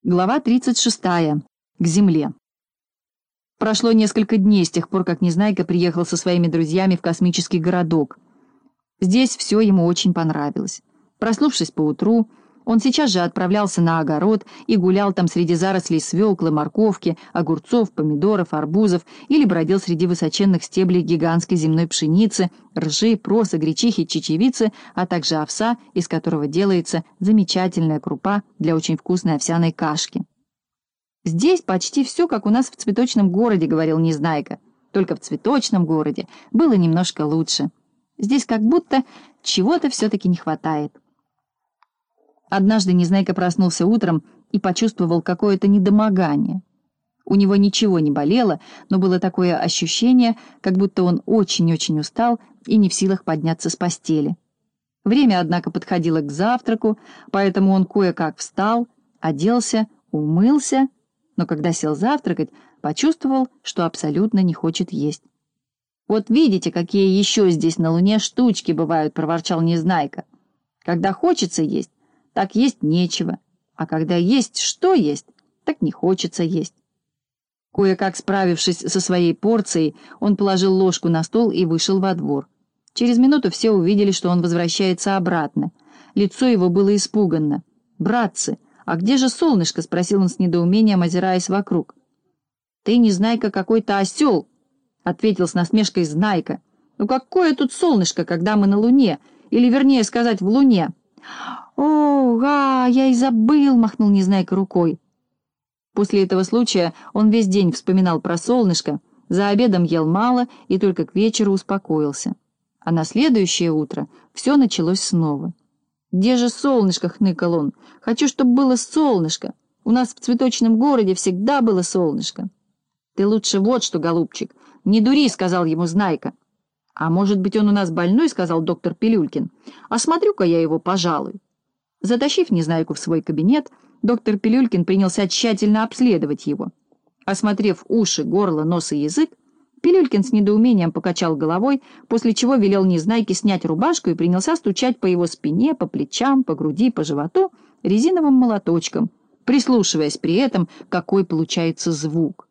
Глава 36. К земле. Прошло несколько дней с тех пор, как Незнайка приехал со своими друзьями в космический городок. Здесь все ему очень понравилось. Проснувшись поутру, он сейчас же отправлялся на огород и гулял там среди зарослей свеклы, морковки, огурцов, помидоров, арбузов или бродил среди высоченных стеблей гигантской земной пшеницы, ржи, проса, гречихи, чечевицы, а также овса, из которого делается замечательная крупа для очень вкусной овсяной кашки. «Здесь почти все, как у нас в цветочном городе», — говорил Незнайка. «Только в цветочном городе было немножко лучше. Здесь как будто чего-то все-таки не хватает». Однажды Незнайка проснулся утром и почувствовал какое-то недомогание. У него ничего не болело, но было такое ощущение, как будто он очень-очень устал и не в силах подняться с постели. Время, однако, подходило к завтраку, поэтому он кое-как встал, оделся, умылся, но когда сел завтракать, почувствовал, что абсолютно не хочет есть. «Вот видите, какие еще здесь на Луне штучки бывают», — проворчал Незнайка. «Когда хочется есть, так есть нечего, а когда есть что есть, так не хочется есть». Кое-как справившись со своей порцией, он положил ложку на стол и вышел во двор. Через минуту все увидели, что он возвращается обратно. Лицо его было испуганно. «Братцы, а где же солнышко?» — спросил он с недоумением, озираясь вокруг. «Ты, Незнайка, какой-то осел», — ответил с насмешкой Знайка. «Ну какое тут солнышко, когда мы на Луне, или, вернее сказать, в Луне?» Я и забыл», — махнул Незнайка рукой. После этого случая он весь день вспоминал про солнышко, за обедом ел мало и только к вечеру успокоился. А на следующее утро все началось снова. «Где же солнышко?» — хныкал он. «Хочу, чтобы было солнышко. У нас в цветочном городе всегда было солнышко». «Ты лучше вот что, голубчик, не дури», — сказал ему Знайка. «А может быть, он у нас больной?» — сказал доктор Пилюлькин. «Осмотрю-ка я его, пожалуй». Затащив Незнайку в свой кабинет, доктор Пилюлькин принялся тщательно обследовать его. Осмотрев уши, горло, нос и язык, Пилюлькин с недоумением покачал головой, после чего велел Незнайке снять рубашку и принялся стучать по его спине, по плечам, по груди, по животу резиновым молоточком, прислушиваясь при этом, какой получается звук.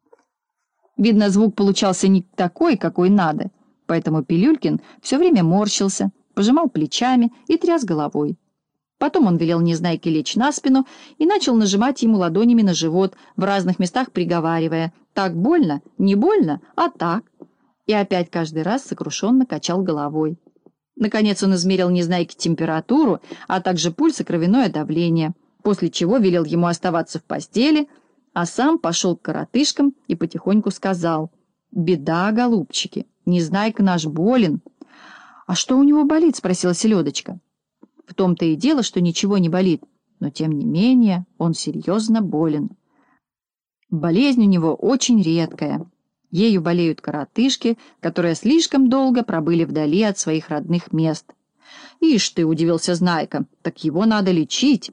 Видно, звук получался не такой, какой надо, поэтому Пилюлькин все время морщился, пожимал плечами и тряс головой. Потом он велел Незнайке лечь на спину и начал нажимать ему ладонями на живот, в разных местах приговаривая: «Так больно? Не больно? А так?» И опять каждый раз сокрушенно качал головой. Наконец он измерил Незнайке температуру, а также пульс и кровяное давление, после чего велел ему оставаться в постели, а сам пошел к коротышкам и потихоньку сказал: «Беда, голубчики, Незнайка наш болен». «А что у него болит?» — спросила Селедочка. «В том-то и дело, что ничего не болит, но тем не менее он серьезно болен. Болезнь у него очень редкая. Ею болеют коротышки, которые слишком долго пробыли вдали от своих родных мест». «Ишь ты!» — удивился Знайка. «Так его надо лечить».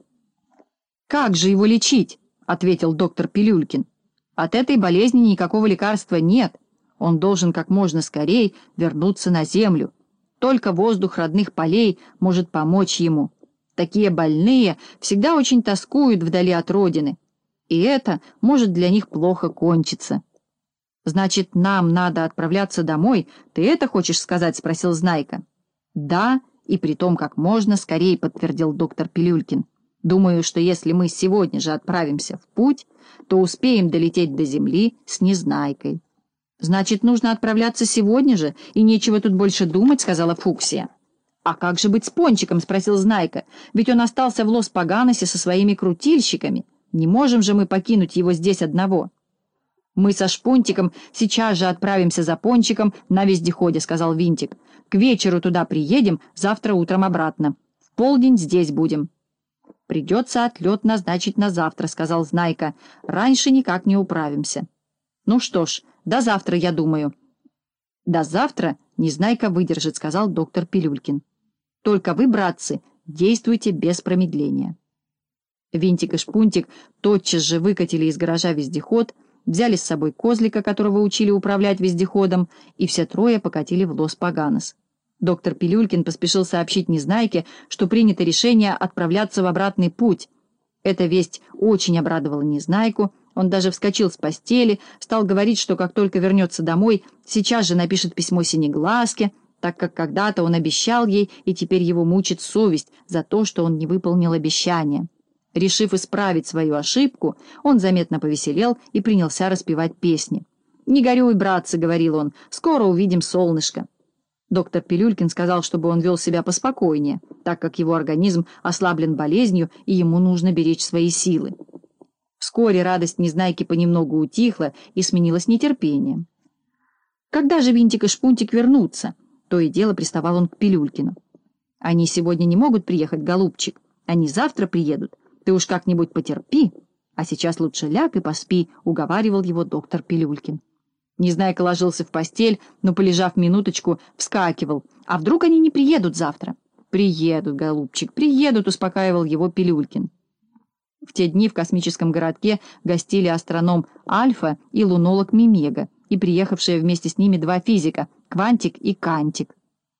«Как же его лечить?» — ответил доктор Пилюлькин. «От этой болезни никакого лекарства нет. Он должен как можно скорее вернуться на землю. Только воздух родных полей может помочь ему. Такие больные всегда очень тоскуют вдали от родины, и это может для них плохо кончиться». «Значит, нам надо отправляться домой, ты это хочешь сказать?» — спросил Знайка. «Да, и притом как можно скорее», — подтвердил доктор Пилюлькин. «Думаю, что если мы сегодня же отправимся в путь, то успеем долететь до земли с Незнайкой». «Значит, нужно отправляться сегодня же, и нечего тут больше думать», — сказала Фуксия. «А как же быть с Пончиком?» — спросил Знайка. «Ведь он остался в Лос-Паганосе со своими крутильщиками. Не можем же мы покинуть его здесь одного». «Мы со Шпунтиком сейчас же отправимся за Пончиком на вездеходе», — сказал Винтик. «К вечеру туда приедем, завтра утром обратно. В полдень здесь будем». «Придется отлет назначить на завтра», — сказал Знайка. «Раньше никак не управимся». «Ну что ж, до завтра, я думаю». «До завтра Незнайка выдержит», — сказал доктор Пилюлькин. «Только вы, братцы, действуйте без промедления». Винтик и Шпунтик тотчас же выкатили из гаража вездеход, взяли с собой козлика, которого учили управлять вездеходом, и все трое покатили в Лос-Паганос. Доктор Пилюлькин поспешил сообщить Незнайке, что принято решение отправляться в обратный путь. Эта весть очень обрадовала Незнайку. Он даже вскочил с постели, стал говорить, что как только вернется домой, сейчас же напишет письмо Синеглазке, так как когда-то он обещал ей, и теперь его мучит совесть за то, что он не выполнил обещание. Решив исправить свою ошибку, он заметно повеселел и принялся распевать песни. «Не горюй, братцы», — говорил он, — «скоро увидим солнышко». Доктор Пилюлькин сказал, чтобы он вел себя поспокойнее, так как его организм ослаблен болезнью, и ему нужно беречь свои силы. Вскоре радость Незнайки понемногу утихла и сменилась нетерпением. Когда же Винтик и Шпунтик вернутся? То и дело приставал он к Пилюлькину. «Они сегодня не могут приехать, голубчик. Они завтра приедут. Ты уж как-нибудь потерпи. А сейчас лучше ляг и поспи», — уговаривал его доктор Пилюлькин. Незнайка ложился в постель, но, полежав минуточку, вскакивал. «А вдруг они не приедут завтра?» «Приедут, голубчик, приедут», — успокаивал его Пилюлькин. В те дни в космическом городке гостили астроном Альфа и лунолог Мимега, и приехавшие вместе с ними два физика — Квантик и Кантик.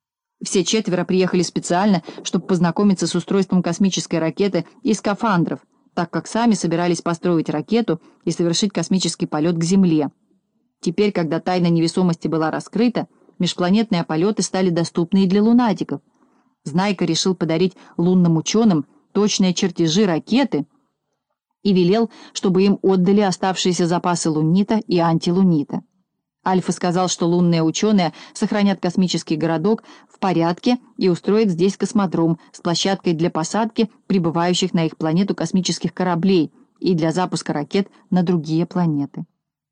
Все четверо приехали специально, чтобы познакомиться с устройством космической ракеты и скафандров, так как сами собирались построить ракету и совершить космический полет к Земле. Теперь, когда тайна невесомости была раскрыта, межпланетные полеты стали доступны и для лунатиков. Знайка решил подарить лунным ученым точные чертежи ракеты и велел, чтобы им отдали оставшиеся запасы лунита и антилунита. Альфа сказал, что лунные ученые сохранят космический городок в порядке и устроят здесь космодром с площадкой для посадки прибывающих на их планету космических кораблей и для запуска ракет на другие планеты.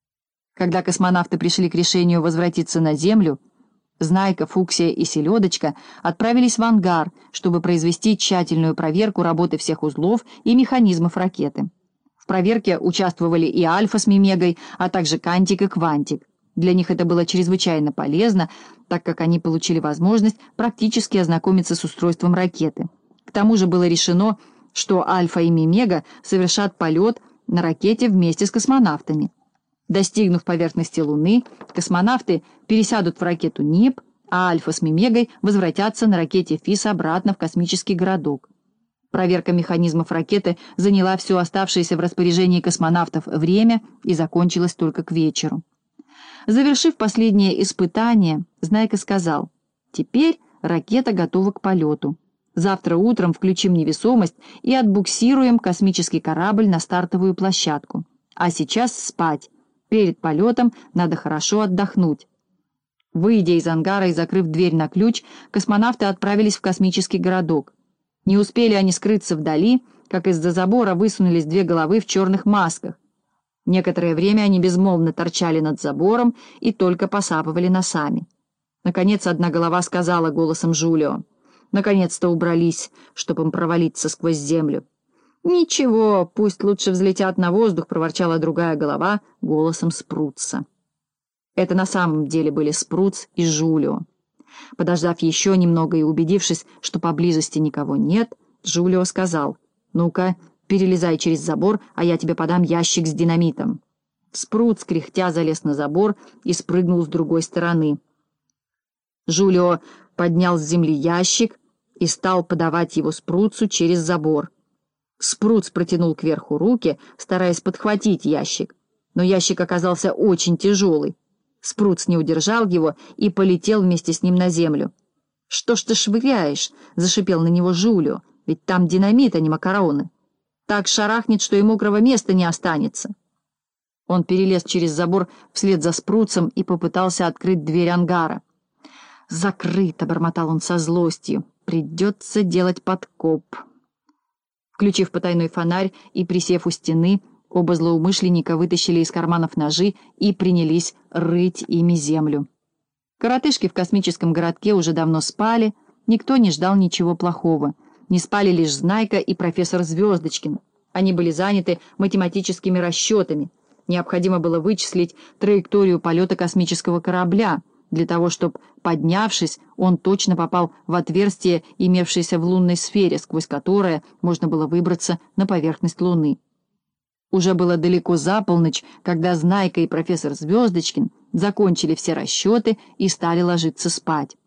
Когда космонавты пришли к решению возвратиться на Землю, Знайка, Фуксия и Селедочка отправились в ангар, чтобы произвести тщательную проверку работы всех узлов и механизмов ракеты. В проверке участвовали и Альфа с Мимегой, а также Кантик и Квантик. Для них это было чрезвычайно полезно, так как они получили возможность практически ознакомиться с устройством ракеты. К тому же было решено, что Альфа и Мимега совершат полет на ракете вместе с космонавтами. Достигнув поверхности Луны, космонавты пересядут в ракету НИП, а Альфа с Мимегой возвратятся на ракете ФИС обратно в космический городок. Проверка механизмов ракеты заняла все оставшееся в распоряжении космонавтов время и закончилась только к вечеру. Завершив последнее испытание, Знайка сказал: «Теперь ракета готова к полету. Завтра утром включим невесомость и отбуксируем космический корабль на стартовую площадку. А сейчас спать. Перед полетом надо хорошо отдохнуть». Выйдя из ангара и закрыв дверь на ключ, космонавты отправились в космический городок. Не успели они скрыться вдали, как из-за забора высунулись две головы в черных масках. Некоторое время они безмолвно торчали над забором и только посапывали носами. Наконец одна голова сказала голосом Жулио: «Наконец-то убрались, чтобы им провалиться сквозь землю». «Ничего, пусть лучше взлетят на воздух», — проворчала другая голова голосом Спруца. Это на самом деле были Спруц и Жулио. Подождав еще немного и убедившись, что поблизости никого нет, Жулио сказал: «Ну-ка, перелезай через забор, а я тебе подам ящик с динамитом». Спруц, кряхтя, залез на забор и спрыгнул с другой стороны. Жулио поднял с земли ящик и стал подавать его Спруцу через забор. Спруц протянул кверху руки, стараясь подхватить ящик, но ящик оказался очень тяжелый. Спруц не удержал его и полетел вместе с ним на землю. «Что ж ты швыряешь?» — зашипел на него Жулио. «Ведь там динамит, а не макароны. Так шарахнет, что и мокрого места не останется». Он перелез через забор вслед за Спруцем и попытался открыть дверь ангара. «Закрыто», — бормотал он со злостью. «Придется делать подкоп». Включив потайной фонарь и присев у стены, оба злоумышленника вытащили из карманов ножи и принялись рыть ими землю. Коротышки в космическом городке уже давно спали, никто не ждал ничего плохого. Не спали лишь Знайка и профессор Звездочкин. Они были заняты математическими расчетами. Необходимо было вычислить траекторию полета космического корабля, для того, чтобы, поднявшись, он точно попал в отверстие, имевшееся в лунной сфере, сквозь которое можно было выбраться на поверхность Луны. Уже было далеко за полночь, когда Знайка и профессор Звездочкин закончили все расчеты и стали ложиться спать.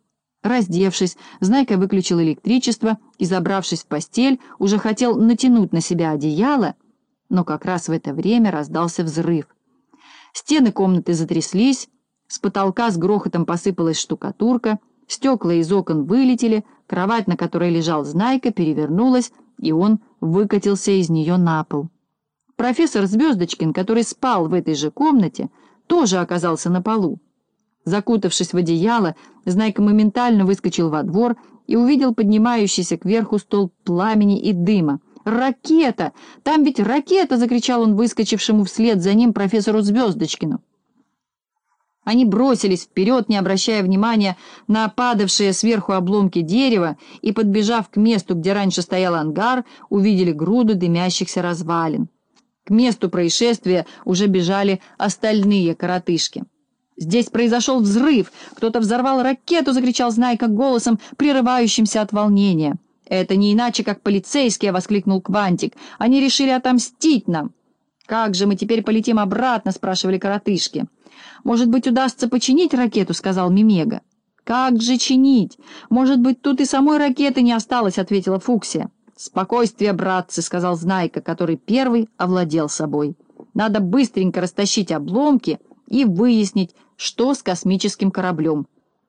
Раздевшись, Знайка выключил электричество и, забравшись в постель, уже хотел натянуть на себя одеяло, но как раз в это время раздался взрыв. Стены комнаты затряслись, с потолка с грохотом посыпалась штукатурка, стекла из окон вылетели, кровать, на которой лежал Знайка, перевернулась, и он выкатился из нее на пол. Профессор Звездочкин, который спал в этой же комнате, тоже оказался на полу. Закутавшись в одеяло, Знайка моментально выскочил во двор и увидел поднимающийся кверху столб пламени и дыма. «Ракета! Там ведь ракета!» — закричал он выскочившему вслед за ним профессору Звездочкину. Они бросились вперед, не обращая внимания на падавшие сверху обломки дерева, и, подбежав к месту, где раньше стоял ангар, увидели груду дымящихся развалин. К месту происшествия уже бежали остальные коротышки. «Здесь произошел взрыв! Кто-то взорвал ракету!» — закричал Знайка голосом, прерывающимся от волнения. «Это не иначе, как полицейские!» — воскликнул Квантик. «Они решили отомстить нам!» «Как же мы теперь полетим обратно?» — спрашивали коротышки. «Может быть, удастся починить ракету?» — сказал Мемега. «Как же чинить? Может быть, тут и самой ракеты не осталось?» — ответила Фуксия. «Спокойствие, братцы!» — сказал Знайка, который первый овладел собой. «Надо быстренько растащить обломки и выяснить, что с космическим кораблем».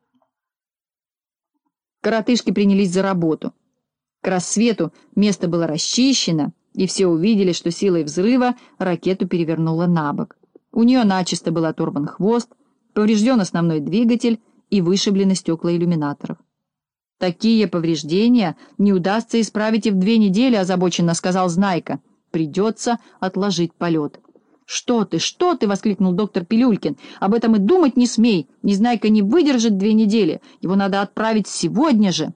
Коротышки принялись за работу. К рассвету место было расчищено, и все увидели, что силой взрыва ракету перевернуло на бок. У нее начисто был оторван хвост, поврежден основной двигатель и вышиблены стекла иллюминаторов. «Такие повреждения не удастся исправить и в 2 недели», — озабоченно сказал Знайка. «Придется отложить полет». «Что ты?» — воскликнул доктор Пилюлькин. «Об этом и думать не смей. Незнайка не выдержит 2 недели. Его надо отправить сегодня же».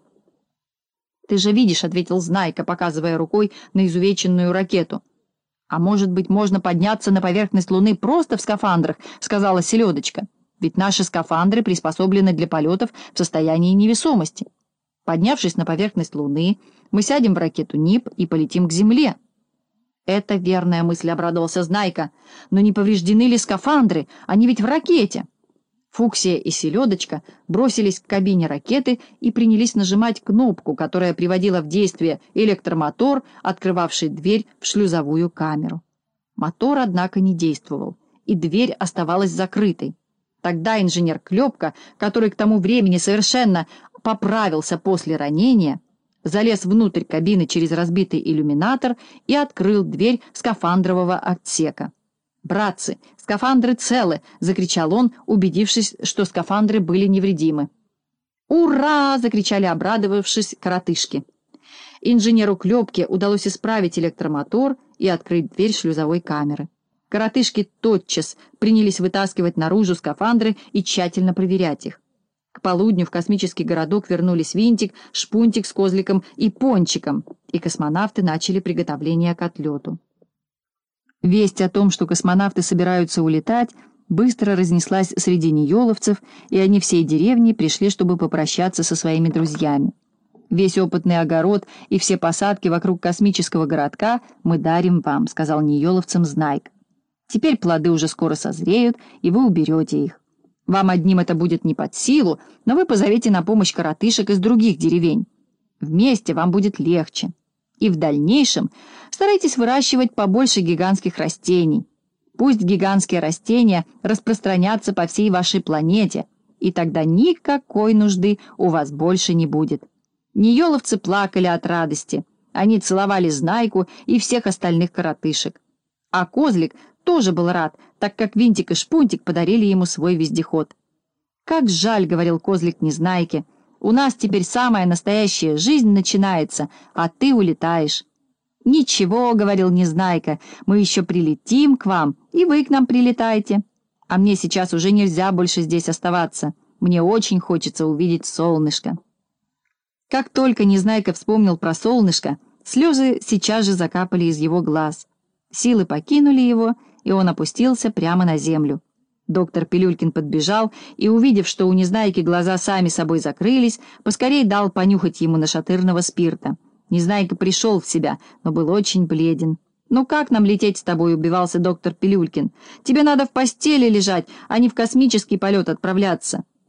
«Ты же видишь», — ответил Знайка, показывая рукой на изувеченную ракету. «А может быть, можно подняться на поверхность Луны просто в скафандрах», — сказала Селедочка. «Ведь наши скафандры приспособлены для полетов в состоянии невесомости. Поднявшись на поверхность Луны, мы сядем в ракету НИП и полетим к Земле». «Это верная мысль», — обрадовался Знайка. «Но не повреждены ли скафандры? Они ведь в ракете». Фуксия и Селедочка бросились к кабине ракеты и принялись нажимать кнопку, которая приводила в действие электромотор, открывавший дверь в шлюзовую камеру. Мотор, однако, не действовал, и дверь оставалась закрытой. Тогда инженер Клепка, который к тому времени совершенно поправился после ранения, залез внутрь кабины через разбитый иллюминатор и открыл дверь скафандрового отсека. «Братцы, скафандры целы!» — закричал он, убедившись, что скафандры были невредимы. «Ура!» — закричали, обрадовавшись, коротышки. Инженеру Клепке удалось исправить электромотор и открыть дверь шлюзовой камеры. Коротышки тотчас принялись вытаскивать наружу скафандры и тщательно проверять их. К полудню в космический городок вернулись Винтик, Шпунтик с Козликом и Пончиком, и космонавты начали приготовление к отлету. Весть о том, что космонавты собираются улетать, быстро разнеслась среди нееловцев, и они всей деревней пришли, чтобы попрощаться со своими друзьями. «Весь опытный огород и все посадки вокруг космического городка мы дарим вам», — сказал нееловцам Знайка. «Теперь плоды уже скоро созреют, и вы уберете их. Вам одним это будет не под силу, но вы позовете на помощь коротышек из других деревень. Вместе вам будет легче. И в дальнейшем старайтесь выращивать побольше гигантских растений. Пусть гигантские растения распространятся по всей вашей планете, и тогда никакой нужды у вас больше не будет». Нееловцы плакали от радости. Они целовали Знайку и всех остальных коротышек. А Козлик тоже был рад, так как Винтик и Шпунтик подарили ему свой вездеход. «Как жаль», — говорил Козлик Незнайке, — «у нас теперь самая настоящая жизнь начинается, а ты улетаешь». «Ничего», — говорил Незнайка, — «мы еще прилетим к вам, и вы к нам прилетайте. А мне сейчас уже нельзя больше здесь оставаться. Мне очень хочется увидеть солнышко». Как только Незнайка вспомнил про солнышко, слезы сейчас же закапали из его глаз. Силы покинули его, и он опустился прямо на землю. Доктор Пилюлькин подбежал и, увидев, что у Незнайки глаза сами собой закрылись, поскорей дал понюхать ему нашатырного спирта. Незнайка пришел в себя, но был очень бледен. «Ну как нам лететь с тобой?» — убивался доктор Пилюлькин. «Тебе надо в постели лежать, а не в космический полет отправляться.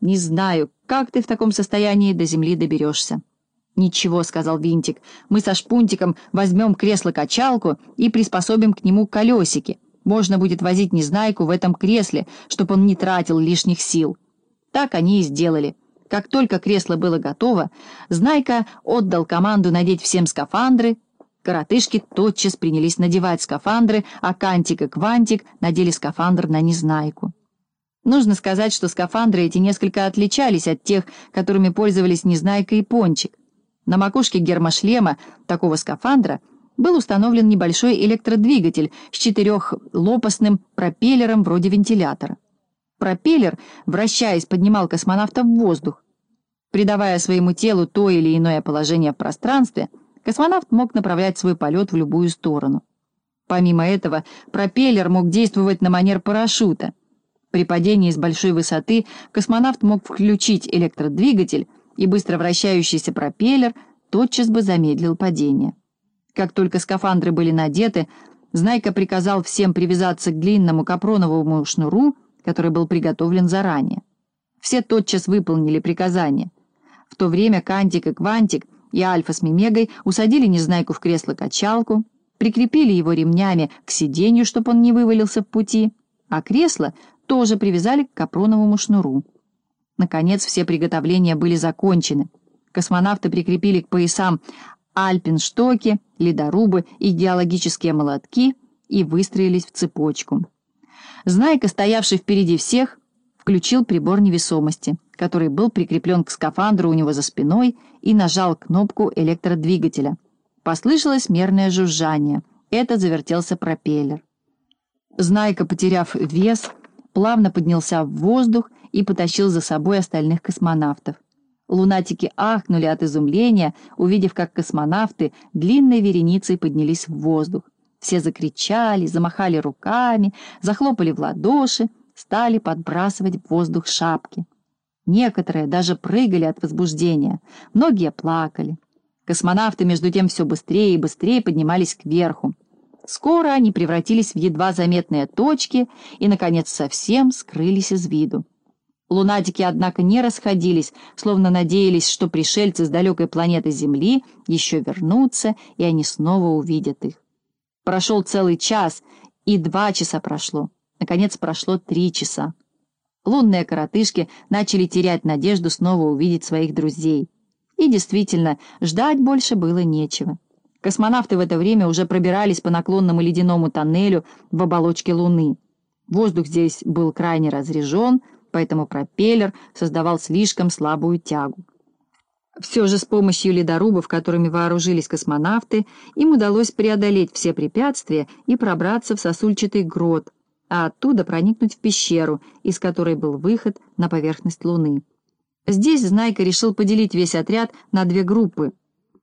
«Не знаю, как ты в таком состоянии до земли доберешься». «Ничего», — сказал Винтик, — «мы со Шпунтиком возьмем кресло-качалку и приспособим к нему колесики. Можно будет возить Незнайку в этом кресле, чтобы он не тратил лишних сил». Так они и сделали. Как только кресло было готово, Знайка отдал команду надеть всем скафандры. Коротышки тотчас принялись надевать скафандры, а Кантик и Квантик надели скафандр на Незнайку. Нужно сказать, что скафандры эти несколько отличались от тех, которыми пользовались Незнайка и Пончик. На макушке гермошлема такого скафандра был установлен небольшой электродвигатель с четырехлопастным пропеллером вроде вентилятора. Пропеллер, вращаясь, поднимал космонавта в воздух. Придавая своему телу то или иное положение в пространстве, космонавт мог направлять свой полет в любую сторону. Помимо этого, пропеллер мог действовать на манер парашюта. При падении с большой высоты космонавт мог включить электродвигатель, и быстро вращающийся пропеллер тотчас бы замедлил падение. Как только скафандры были надеты, Знайка приказал всем привязаться к длинному капроновому шнуру, который был приготовлен заранее. Все тотчас выполнили приказание. В то время Кантик и Квантик и Альфа с Мемегой усадили Незнайку в кресло-качалку, прикрепили его ремнями к сиденью, чтобы он не вывалился в пути, а кресло тоже привязали к капроновому шнуру. Наконец, все приготовления были закончены. Космонавты прикрепили к поясам альпинштоки, ледорубы и геологические молотки и выстроились в цепочку. Знайка, стоявший впереди всех, включил прибор невесомости, который был прикреплен к скафандру у него за спиной, и нажал кнопку электродвигателя. Послышалось мерное жужжание. Это завертелся пропеллер. Знайка, потеряв вес, плавно поднялся в воздух и потащил за собой остальных космонавтов. Лунатики ахнули от изумления, увидев, как космонавты длинной вереницей поднялись в воздух. Все закричали, замахали руками, захлопали в ладоши, стали подбрасывать в воздух шапки. Некоторые даже прыгали от возбуждения, многие плакали. Космонавты, между тем, все быстрее и быстрее поднимались кверху. Скоро они превратились в едва заметные точки и, наконец, совсем скрылись из виду. Лунатики, однако, не расходились, словно надеялись, что пришельцы с далекой планеты Земли еще вернутся, и они снова увидят их. Прошел целый час, и 2 часа прошло. Наконец, прошло 3 часа. Лунные коротышки начали терять надежду снова увидеть своих друзей. И действительно, ждать больше было нечего. Космонавты в это время уже пробирались по наклонному ледяному тоннелю в оболочке Луны. Воздух здесь был крайне разрежен, поэтому пропеллер создавал слишком слабую тягу. Все же с помощью ледорубов, которыми вооружились космонавты, им удалось преодолеть все препятствия и пробраться в сосульчатый грот, а оттуда проникнуть в пещеру, из которой был выход на поверхность Луны. Здесь Знайка решил поделить весь отряд на 2 группы.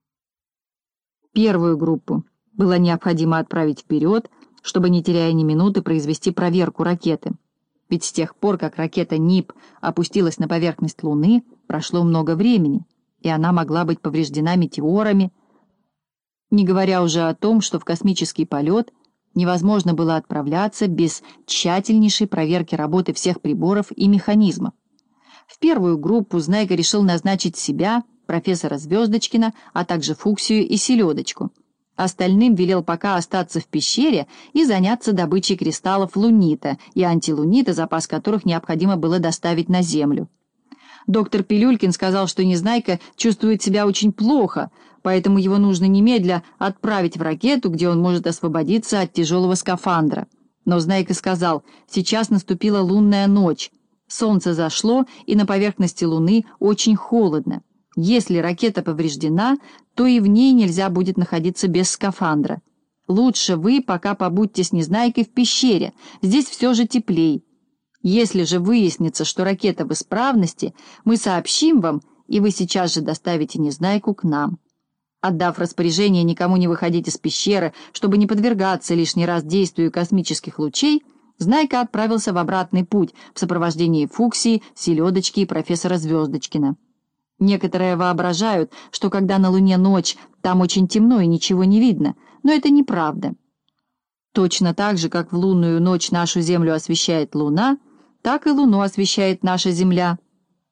Первую группу было необходимо отправить вперед, чтобы, не теряя ни минуты, произвести проверку ракеты. Ведь с тех пор, как ракета НИП опустилась на поверхность Луны, прошло много времени, и она могла быть повреждена метеорами, не говоря уже о том, что в космический полет невозможно было отправляться без тщательнейшей проверки работы всех приборов и механизмов. В первую группу Знайка решил назначить себя, профессора Звездочкина, а также Фуксию и Селедочку. Остальным велел пока остаться в пещере и заняться добычей кристаллов лунита и антилунита, запас которых необходимо было доставить на Землю. Доктор Пилюлькин сказал, что Незнайка чувствует себя очень плохо, поэтому его нужно немедля отправить в ракету, где он может освободиться от тяжелого скафандра. Но Знайка сказал: сейчас наступила лунная ночь, солнце зашло, и на поверхности Луны очень холодно. Если ракета повреждена, то и в ней нельзя будет находиться без скафандра. Лучше вы пока побудьте с Незнайкой в пещере, здесь все же теплей. Если же выяснится, что ракета в исправности, мы сообщим вам, и вы сейчас же доставите Незнайку к нам. Отдав распоряжение никому не выходить из пещеры, чтобы не подвергаться лишний раз действию космических лучей, Знайка отправился в обратный путь в сопровождении Фуксии, Селедочки и профессора Звездочкина. Некоторые воображают, что когда на Луне ночь, там очень темно и ничего не видно, но это неправда. Точно так же, как в лунную ночь нашу Землю освещает Луна, так и Луну освещает наша Земля.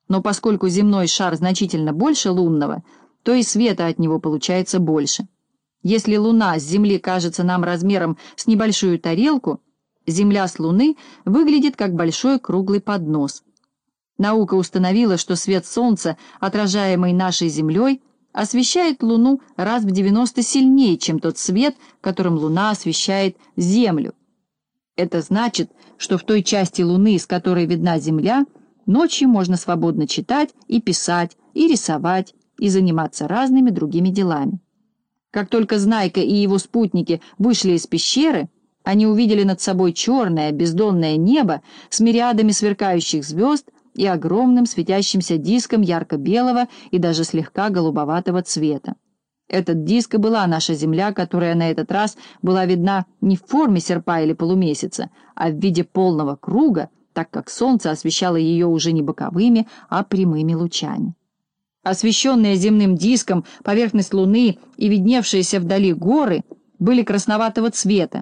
Но поскольку земной шар значительно больше лунного, то и света от него получается больше. Если Луна с Земли кажется нам размером с небольшую тарелку, Земля с Луны выглядит как большой круглый поднос. Наука установила, что свет Солнца, отражаемый нашей Землей, освещает Луну раз в 90 сильнее, чем тот свет, которым Луна освещает Землю. Это значит, что в той части Луны, с которой видна Земля, ночью можно свободно читать и писать, и рисовать, и заниматься разными другими делами. Как только Знайка и его спутники вышли из пещеры, они увидели над собой черное бездонное небо с мириадами сверкающих звезд и огромным светящимся диском ярко-белого и даже слегка голубоватого цвета. Этот диск и была наша Земля, которая на этот раз была видна не в форме серпа или полумесяца, а в виде полного круга, так как Солнце освещало ее уже не боковыми, а прямыми лучами. Освещенные земным диском поверхность Луны и видневшиеся вдали горы были красноватого цвета,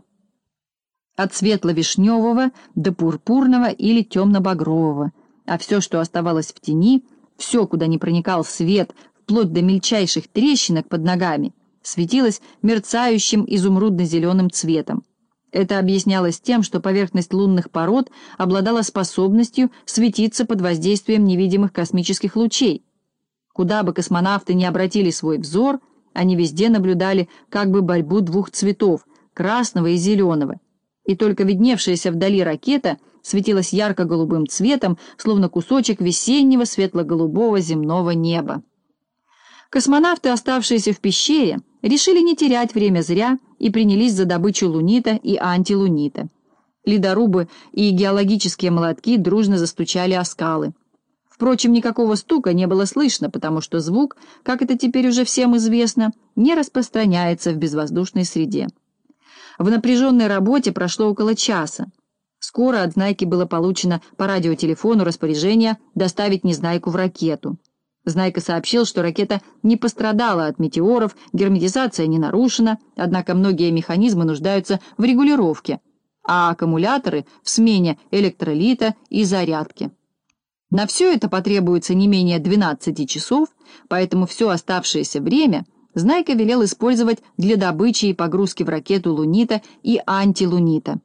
от светло-вишневого до пурпурного или темно-багрового, а все, что оставалось в тени, все, куда не проникал свет, вплоть до мельчайших трещинок под ногами, светилось мерцающим изумрудно-зеленым цветом. Это объяснялось тем, что поверхность лунных пород обладала способностью светиться под воздействием невидимых космических лучей. Куда бы космонавты ни обратили свой взор, они везде наблюдали как бы борьбу двух цветов — красного и зеленого, и только видневшаяся вдали ракета светилась ярко-голубым цветом, словно кусочек весеннего светло-голубого земного неба. Космонавты, оставшиеся в пещере, решили не терять время зря и принялись за добычу лунита и антилунита. Ледорубы и геологические молотки дружно застучали о скалы. Впрочем, никакого стука не было слышно, потому что звук, как это теперь уже всем известно, не распространяется в безвоздушной среде. В напряженной работе прошло около часа. Скоро от Знайки было получено по радиотелефону распоряжение доставить Незнайку в ракету. Знайка сообщил, что ракета не пострадала от метеоров, герметизация не нарушена, однако многие механизмы нуждаются в регулировке, а аккумуляторы в смене электролита и зарядки. На все это потребуется не менее 12 часов, поэтому все оставшееся время Знайка велел использовать для добычи и погрузки в ракету лунита и антилунита.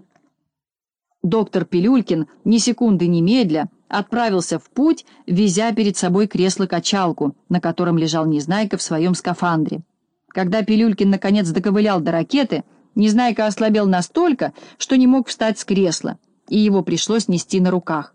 Доктор Пилюлькин ни секунды не медля отправился в путь, везя перед собой кресло-качалку, на котором лежал Незнайка в своем скафандре. Когда Пилюлькин наконец доковылял до ракеты, Незнайка ослабел настолько, что не мог встать с кресла, и его пришлось нести на руках.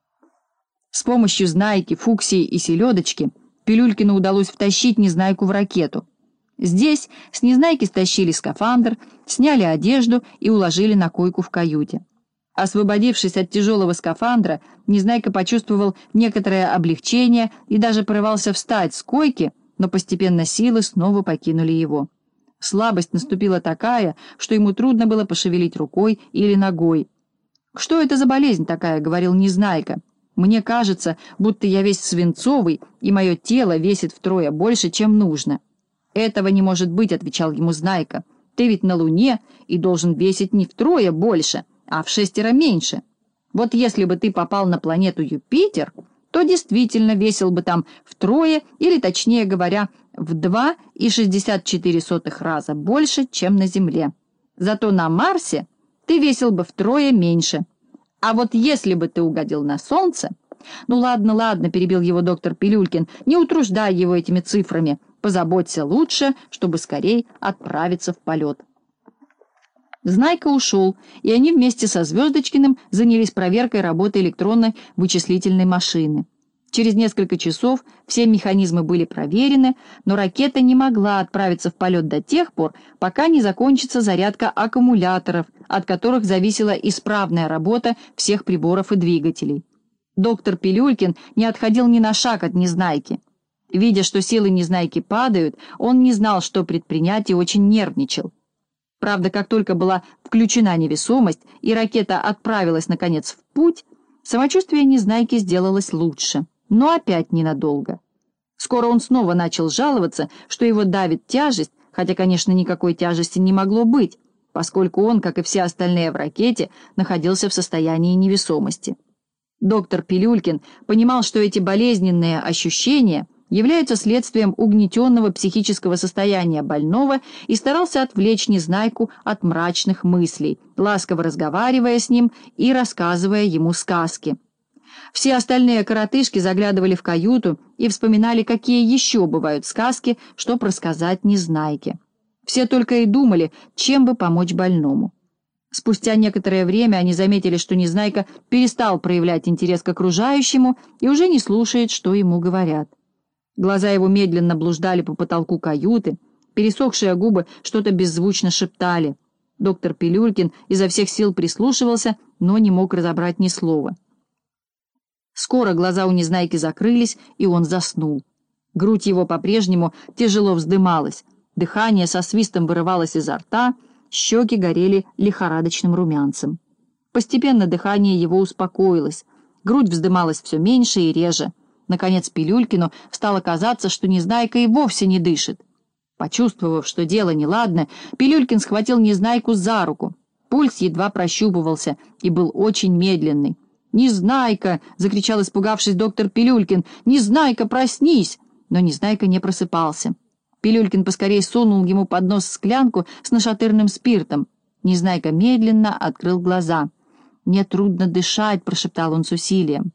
С помощью Знайки, Фуксии и Селедочки Пилюлькину удалось втащить Незнайку в ракету. Здесь с Незнайки стащили скафандр, сняли одежду и уложили на койку в каюте. Освободившись от тяжелого скафандра, Незнайка почувствовал некоторое облегчение и даже порывался встать с койки, но постепенно силы снова покинули его. Слабость наступила такая, что ему трудно было пошевелить рукой или ногой. «Что это за болезнь такая?» — говорил Незнайка. «Мне кажется, будто я весь свинцовый, и мое тело весит втрое больше, чем нужно». «Этого не может быть», — отвечал ему Знайка. «Ты ведь на Луне и должен весить не втрое больше, а в 6 меньше. Вот если бы ты попал на планету Юпитер, то действительно весил бы там втрое, или, точнее говоря, в 2,64 раза больше, чем на Земле. Зато на Марсе ты весил бы втрое меньше. А вот если бы ты угодил на Солнце...» «Ну ладно, ладно», — перебил его доктор Пилюлькин, — «не утруждай его этими цифрами. Позаботься лучше, чтобы скорей отправиться в полет». Знайка ушел, и они вместе со Звездочкиным занялись проверкой работы электронной вычислительной машины. Через несколько часов все механизмы были проверены, но ракета не могла отправиться в полет до тех пор, пока не закончится зарядка аккумуляторов, от которых зависела исправная работа всех приборов и двигателей. Доктор Пилюлькин не отходил ни на шаг от Незнайки. Видя, что силы Незнайки падают, он не знал, что предпринять, и очень нервничал. Правда, как только была включена невесомость и ракета отправилась, наконец, в путь, самочувствие Незнайки сделалось лучше, но опять ненадолго. Скоро он снова начал жаловаться, что его давит тяжесть, хотя, конечно, никакой тяжести не могло быть, поскольку он, как и все остальные в ракете, находился в состоянии невесомости. Доктор Пилюлькин понимал, что эти болезненные ощущения являются следствием угнетенного психического состояния больного, и старался отвлечь Незнайку от мрачных мыслей, ласково разговаривая с ним и рассказывая ему сказки. Все остальные коротышки заглядывали в каюту и вспоминали, какие еще бывают сказки, чтоб рассказать Незнайке. Все только и думали, чем бы помочь больному. Спустя некоторое время они заметили, что Незнайка перестал проявлять интерес к окружающему и уже не слушает, что ему говорят. Глаза его медленно блуждали по потолку каюты, пересохшие губы что-то беззвучно шептали. Доктор Пилюлькин изо всех сил прислушивался, но не мог разобрать ни слова. Скоро глаза у Незнайки закрылись, и он заснул. Грудь его по-прежнему тяжело вздымалась, дыхание со свистом вырывалось изо рта, щеки горели лихорадочным румянцем. Постепенно дыхание его успокоилось, грудь вздымалась все меньше и реже. Наконец Пилюлькину стало казаться, что Незнайка и вовсе не дышит. Почувствовав, что дело неладно, Пилюлькин схватил Незнайку за руку. Пульс едва прощупывался и был очень медленный. «Незнайка!» — закричал, испугавшись, доктор Пилюлькин. «Незнайка, проснись!» Но Незнайка не просыпался. Пилюлькин поскорей сунул ему под нос склянку с нашатырным спиртом. Незнайка медленно открыл глаза. «Мне трудно дышать», — прошептал он с усилием.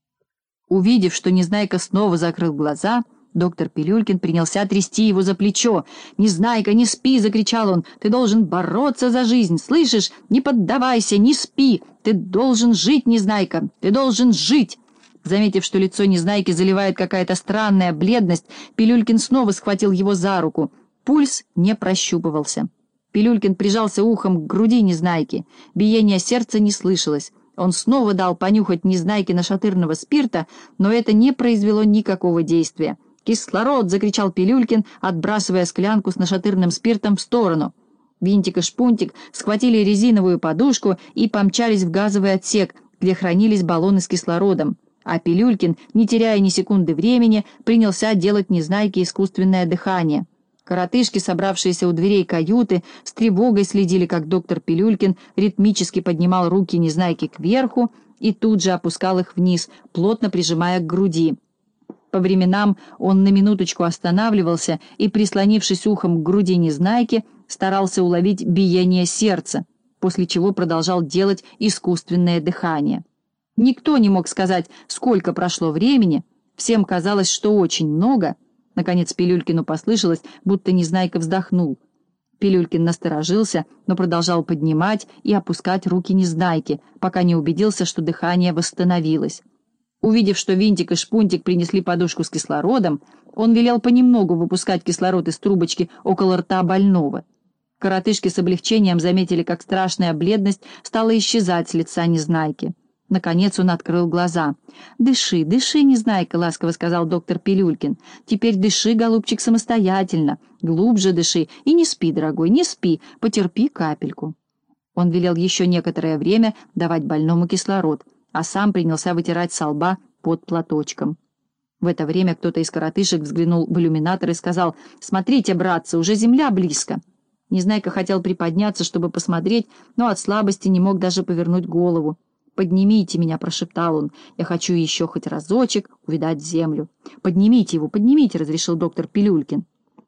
Увидев, что Незнайка снова закрыл глаза, доктор Пилюлькин принялся трясти его за плечо. «Незнайка, не спи!» — закричал он. «Ты должен бороться за жизнь, слышишь? Не поддавайся, не спи! Ты должен жить, Незнайка! Ты должен жить!» Заметив, что лицо Незнайки заливает какая-то странная бледность, Пилюлькин снова схватил его за руку. Пульс не прощупывался. Пилюлькин прижался ухом к груди Незнайки. Биение сердца не слышалось. Он снова дал понюхать Незнайке нашатырного спирта, но это не произвело никакого действия. «Кислород!» — закричал Пилюлькин, отбрасывая склянку с нашатырным спиртом в сторону. Винтик и Шпунтик схватили резиновую подушку и помчались в газовый отсек, где хранились баллоны с кислородом. А Пилюлькин, не теряя ни секунды времени, принялся делать Незнайке искусственное дыхание. Коротышки, собравшиеся у дверей каюты, с тревогой следили, как доктор Пилюлькин ритмически поднимал руки Незнайки кверху и тут же опускал их вниз, плотно прижимая к груди. По временам он на минуточку останавливался и, прислонившись ухом к груди Незнайки, старался уловить биение сердца, после чего продолжал делать искусственное дыхание. Никто не мог сказать, сколько прошло времени, всем казалось, что очень много. Наконец Пилюлькину послышалось, будто Незнайка вздохнул. Пилюлькин насторожился, но продолжал поднимать и опускать руки Незнайки, пока не убедился, что дыхание восстановилось. Увидев, что Винтик и Шпунтик принесли подушку с кислородом, он велел понемногу выпускать кислород из трубочки около рта больного. Коротышки с облегчением заметили, как страшная бледность стала исчезать с лица Незнайки. Наконец он открыл глаза. «Дыши, дыши, Незнайка», — ласково сказал доктор Пилюлькин. «Теперь дыши, голубчик, самостоятельно. Глубже дыши и не спи, дорогой, не спи, потерпи капельку». Он велел еще некоторое время давать больному кислород, а сам принялся вытирать со лба под платочком. В это время кто-то из коротышек взглянул в иллюминатор и сказал: «Смотрите, братцы, уже земля близко». Незнайка хотел приподняться, чтобы посмотреть, но от слабости не мог даже повернуть голову. «Поднимите меня», — прошептал он, — «я хочу еще хоть разочек увидать землю». «Поднимите его, поднимите», — разрешил доктор Пилюлькин.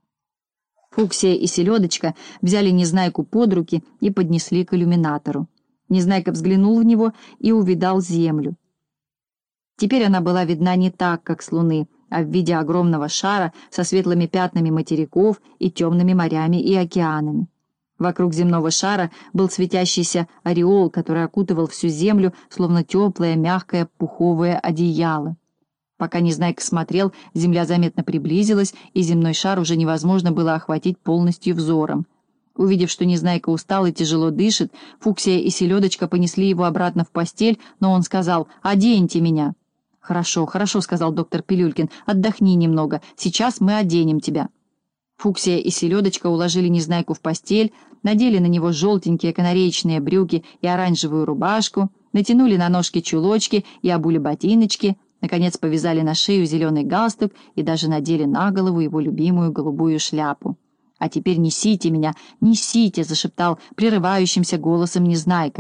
Фуксия и Селедочка взяли Незнайку под руки и поднесли к иллюминатору. Незнайка взглянул в него и увидал землю. Теперь она была видна не так, как с Луны, а в виде огромного шара со светлыми пятнами материков и темными морями и океанами. Вокруг земного шара был светящийся ореол, который окутывал всю землю, словно теплое, мягкое, пуховое одеяло. Пока Незнайка смотрел, земля заметно приблизилась, и земной шар уже невозможно было охватить полностью взором. Увидев, что Незнайка устал и тяжело дышит, Фуксия и Селедочка понесли его обратно в постель, но он сказал: «Оденьте меня». «Хорошо, хорошо», — сказал доктор Пилюлькин, — «отдохни немного, сейчас мы оденем тебя». Фуксия и Селедочка уложили Незнайку в постель, надели на него желтенькие канареечные брюки и оранжевую рубашку, натянули на ножки чулочки и обули ботиночки, наконец повязали на шею зеленый галстук и даже надели на голову его любимую голубую шляпу. «А теперь несите меня, несите», — зашептал прерывающимся голосом Незнайка.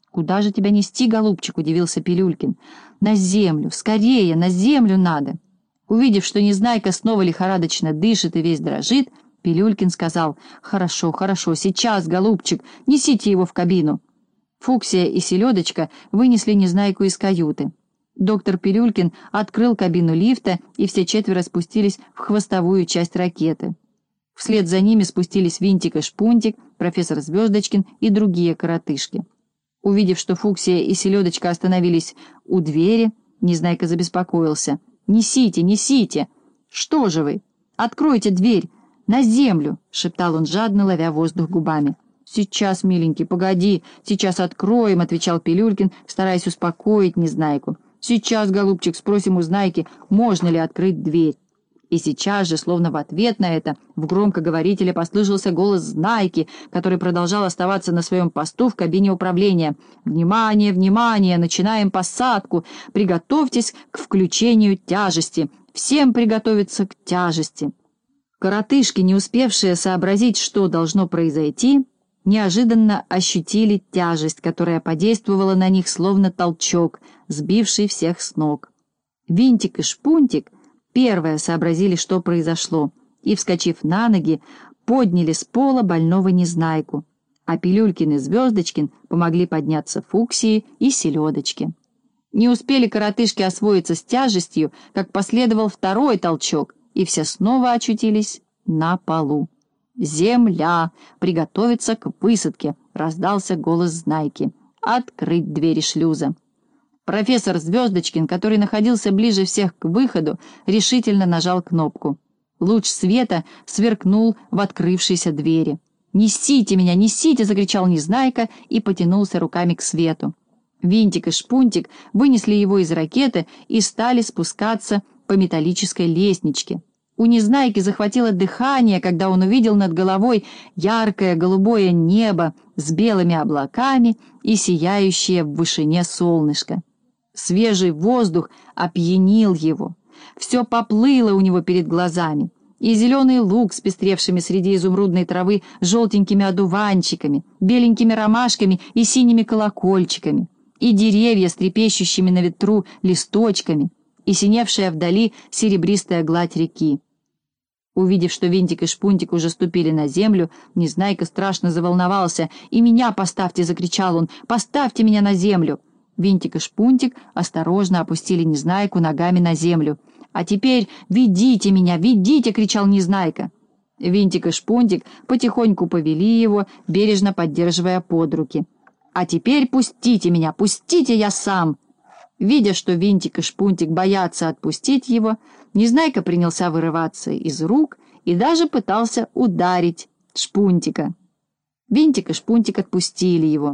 «Куда же тебя нести, голубчик?» — удивился Пилюлькин. «На землю, скорее, на землю надо». Увидев, что Незнайка снова лихорадочно дышит и весь дрожит, Пилюлькин сказал: «Хорошо, хорошо, сейчас, голубчик, несите его в кабину». Фуксия и Селедочка вынесли Незнайку из каюты. Доктор Пилюлькин открыл кабину лифта, и все четверо спустились в хвостовую часть ракеты. Вслед за ними спустились Винтик и Шпунтик, профессор Звездочкин и другие коротышки. Увидев, что Фуксия и Селедочка остановились у двери, Незнайка забеспокоился. «Несите, несите! Что же вы? Откройте дверь! На землю!» — шептал он, жадно ловя воздух губами. «Сейчас, миленький, погоди, сейчас откроем», — отвечал Пилюлькин, стараясь успокоить Незнайку. «Сейчас, голубчик, спросим у Знайки, можно ли открыть дверь». И сейчас же, словно в ответ на это, в громкоговорителе послышался голос Знайки, который продолжал оставаться на своем посту в кабине управления. «Внимание, внимание! Начинаем посадку! Приготовьтесь к включению тяжести! Всем приготовиться к тяжести!» Коротышки, не успевшие сообразить, что должно произойти, неожиданно ощутили тяжесть, которая подействовала на них словно толчок, сбивший всех с ног. Винтик и Шпунтик первые сообразили, что произошло, и, вскочив на ноги, подняли с пола больного Незнайку, а Пилюлькин и Звездочкин помогли подняться Фуксии и Селедочке. Не успели коротышки освоиться с тяжестью, как последовал второй толчок, и все снова очутились на полу. «Земля! Приготовиться к высадке!» — раздался голос Знайки. «Открыть двери шлюза!» Профессор Звездочкин, который находился ближе всех к выходу, решительно нажал кнопку. Луч света сверкнул в открывшейся двери. «Несите меня, несите!» — закричал Незнайка и потянулся руками к свету. Винтик и Шпунтик вынесли его из ракеты и стали спускаться по металлической лестничке. У Незнайки захватило дыхание, когда он увидел над головой яркое голубое небо с белыми облаками и сияющее в вышине солнышко. Свежий воздух опьянил его. Все поплыло у него перед глазами. И зеленый луг с пестревшими среди изумрудной травы желтенькими одуванчиками, беленькими ромашками и синими колокольчиками, и деревья с трепещущими на ветру листочками, и синевшая вдали серебристая гладь реки. Увидев, что Винтик и Шпунтик уже ступили на землю, Незнайка страшно заволновался. «И меня поставьте!» — закричал он. «Поставьте меня на землю!» Винтик и Шпунтик осторожно опустили Незнайку ногами на землю. «А теперь ведите меня, ведите!» — кричал Незнайка. Винтик и Шпунтик потихоньку повели его, бережно поддерживая под руки. «А теперь пустите меня, пустите, я сам!» Видя, что Винтик и Шпунтик боятся отпустить его, Незнайка принялся вырываться из рук и даже пытался ударить Шпунтика. Винтик и Шпунтик отпустили его.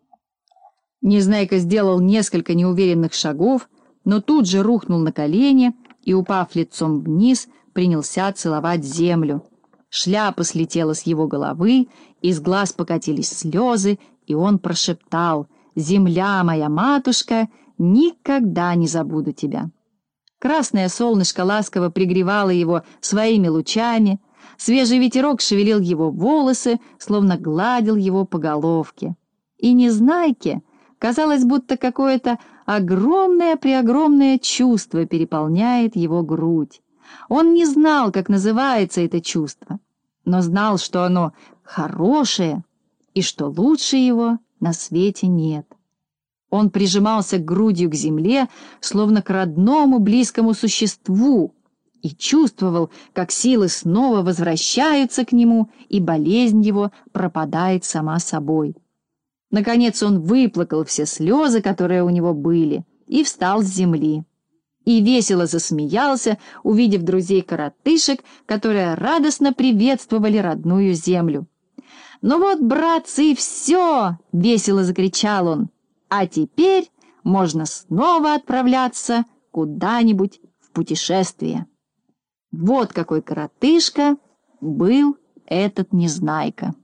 Незнайка сделал несколько неуверенных шагов, но тут же рухнул на колени и, упав лицом вниз, принялся целовать землю. Шляпа слетела с его головы, из глаз покатились слезы, и он прошептал: «Земля моя, матушка, никогда не забуду тебя». Красное солнышко ласково пригревало его своими лучами, свежий ветерок шевелил его волосы, словно гладил его по головке. И Незнайке казалось, будто какое-то огромное-преогромное чувство переполняет его грудь. Он не знал, как называется это чувство, но знал, что оно хорошее и что лучше его на свете нет. Он прижимался грудью к земле, словно к родному близкому существу, и чувствовал, как силы снова возвращаются к нему, и болезнь его пропадает сама собой. Наконец он выплакал все слезы, которые у него были, и встал с земли. И весело засмеялся, увидев друзей-коротышек, которые радостно приветствовали родную землю. «Ну вот, братцы, и все!» — весело закричал он. «А теперь можно снова отправляться куда-нибудь в путешествие». Вот какой коротышка был этот Незнайка.